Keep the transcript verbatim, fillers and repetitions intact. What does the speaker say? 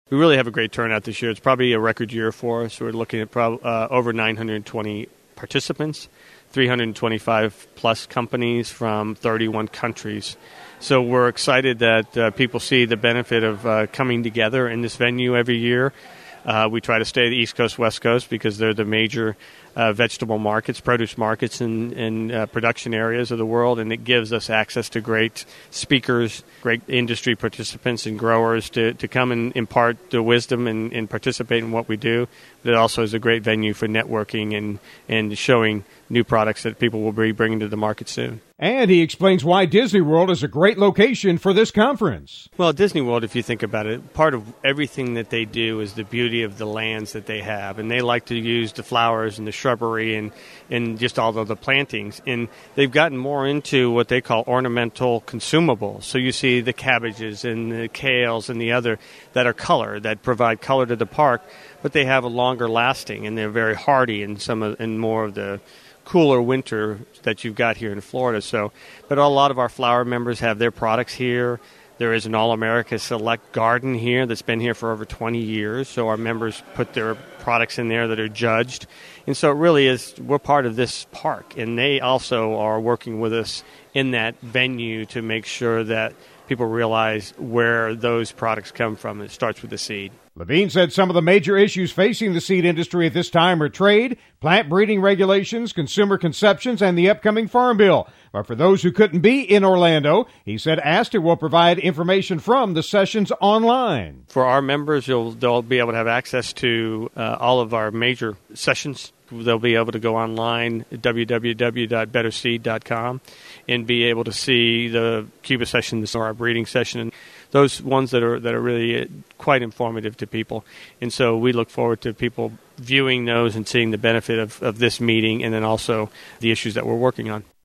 We really have a great turnout this year. It's probably a record year for us. We're looking at prob- uh, over nine hundred twenty participants, three hundred twenty-five plus companies from thirty-one countries. So we're excited that uh, people see the benefit of uh, coming together in this venue every year. Uh, we try to stay the East Coast, West Coast because they're the major uh, vegetable markets, produce markets, and, and uh, production areas of the world, and it gives us access to great speakers, great industry participants and growers to, to come and impart the wisdom and, and participate in what we do. But it also is a great venue for networking and, and showing new products that people will be bringing to the market soon. And he explains why Disney World is a great location for this conference. Well, Disney World, if you think about it, part of everything that they do is the beauty of the lands that they have. And they like to use the flowers and the shrubbery and, and just all of the plantings. And they've gotten more into what they call ornamental consumables. So you see the cabbages and the kales and the other that are color, that provide color to the park, but they have a longer lasting and they're very hardy in some of, in more of the cooler winter that you've got here in Florida. So, but a lot of our flower members have their products here. There is an All-America Select Garden here that's been here for over twenty years. So our members put their products in there that are judged. And so it really is, we're part of this park. And they also are working with us in that venue to make sure that people realize where those products come from. It starts with the seed. Levine said some of the major issues facing the seed industry at this time are trade, plant breeding regulations, consumer conceptions, and the upcoming Farm Bill. But for those who couldn't be in Orlando, he said ASTA will provide information from the sessions online. For our members, you'll, they'll be able to have access to uh, all of our major sessions. They'll be able to go online at w w w dot better seed dot com and be able to see the Cuba sessions or our breeding session, and those ones that are that are really quite informative to people. And so we look forward to people viewing those and seeing the benefit of, of this meeting and then also the issues that we're working on.